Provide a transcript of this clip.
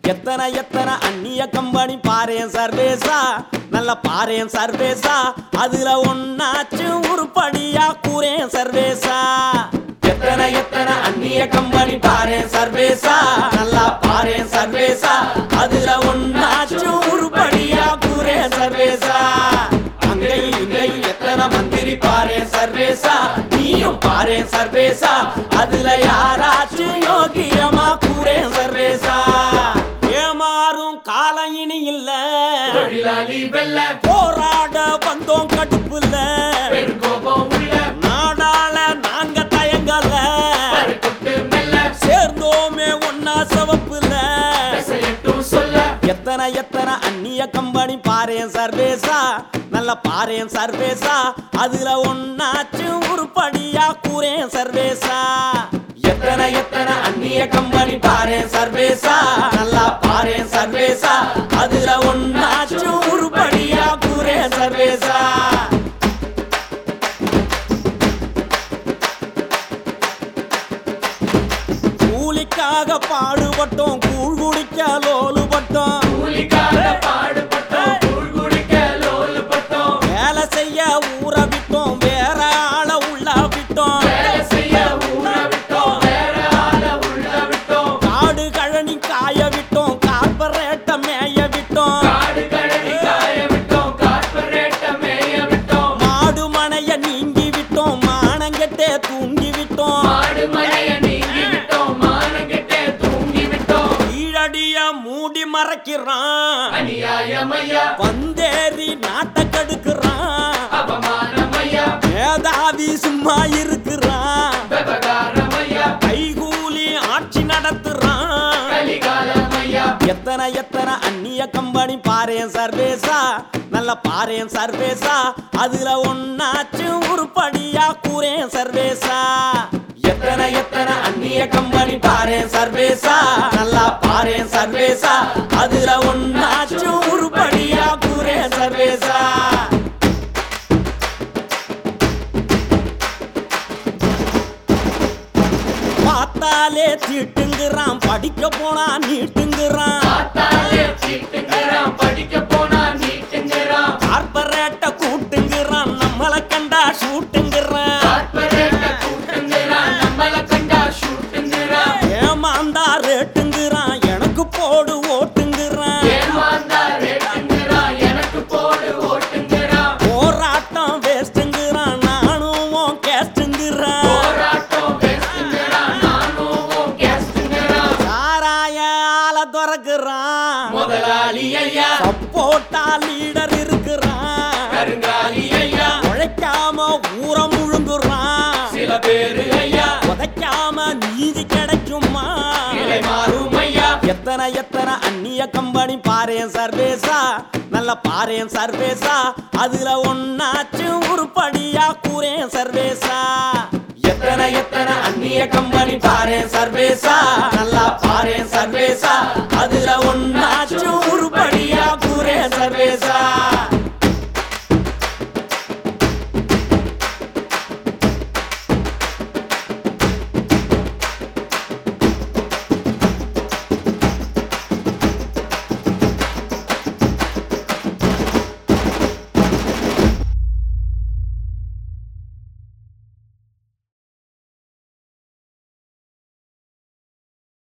எத்தனை எத்தனை அந்நிய கம்பெனி பாரேன் சர்வேசா நல்ல பாரேன் சர்வேசா அதுல ஒன்னாச்சு உருப்படியா கூறேன் சர்வேசா எத்தனை எத்தனை அந்நிய கம்பெனி பாரேன் சர்வேசா நல்லா பாரேன் சர்வேசா அதுல ஒன்னாச்சு உருப்படியா கூறேன் சர்வேசா அங்கை இங்கை எத்தனை மந்திரி பாரேன் சர்வேசா நீயும் பாரேன் சர்வேசா அதுல யாராச்சும் யோகியமா கூறேன் சர்வேசா ஏமாறும் காலம் இனி இல்ல போராட வந்தோம் கடுப்புல நாடால நாங்க தயங்கல சேர்ந்தோமே ஒன்னா சவப்புல எத்தனை எத்தனை அந்நிய கம்பெனி பாரேன் சர்வேசா நல்ல பாரேன் சர்வேசா அதுல ஒன்னாச்சு உருப்படியா கூறேன் சர்வேசா எத்தனை எத்தனை அந்நிய கம்பெனி பாரேன் சர்வேசா நல்லா பாரேன் சர்வேசா அதுல ஒன்னாச்சு உருப்படியா கூறேன் சர்வேசா கூலிக்காக பாடுபட்டோம் கூழ் குடிக்க லோலுபட்டோம் வேலை செய்ய ஊற விட்டோம் வேற ஆள உள்ள விட்டோம் காடு கழனி காய விட்டோம் கார்பரேட்ட மேய விட்டோம் மாடு மனைய நீங்கி விட்டோம் மானங்கெட்டே தூங்கி விட்டோம் கீழடிய மூடி மறைக்கிறான் வந்தேறி நாட்டை கடுக்கிறான் மேதாவி சும்மா இருக்கிறான் கைகூலி ஆட்சி நடத்துறான் எத்தனை எத்தனை அந்நிய கம்பெனி பாரேன் சர்வேசா நல்ல பாரேன் சர்வேசா அதுல ஒன்னாச்சு உருப்படியா கூறேன் சர்வேசா எத்தனை எத்தனை அந்நிய கம்பெனி பாரேன் சர்வேசா நல்லா பாரேன் சர்வேசா அதுல ஒன்னாச்சு உருப்படியா கூறேன் சர்வேசா பார்த்தாலே தீட்டுங்கிறான் படிக்க போனா நீட்டுங்கிறான் கார்பரேட்ட கூட்டுங்கிறான் நம்மள கண்டா ஷூட்டுங்கிறான் ஏமாந்தா ரேட்டுங்கிறான் எனக்கு போடு ஓட்டுங்கிறான் போராட்டம் வேஸ்ட்டுங்கிறான் நானும் கேஸ்ட்டுங்கிறான் சாராயால துறக்குறான் முதலாளி ஐயா சப்போட்டா லீடர் இருக்கிறான் கருங்காலி ஐயா உழைக்காம ஊர முழுங்குறான் சில பேரு ஐயா உதைக்காம நீதி கிடைக்குமா நிலை மாறும் ஐயா எத்தனை எத்தனை அந்நிய கம்பெனி பாரேன் சர்வேசா நல்ல பாரேன் சர்வேசா அதுல ஒன்னாச்சு உருப்படியா கூறேன் சர்வேசா எத்தனை எத்தனை அந்நிய கம்பெனி பாரேன் சர்வேசா நல்லா பாரேன் சர்வேசா அதுல ஒன்னாச்சு உருப்படியா கூறேன் சர்வேசா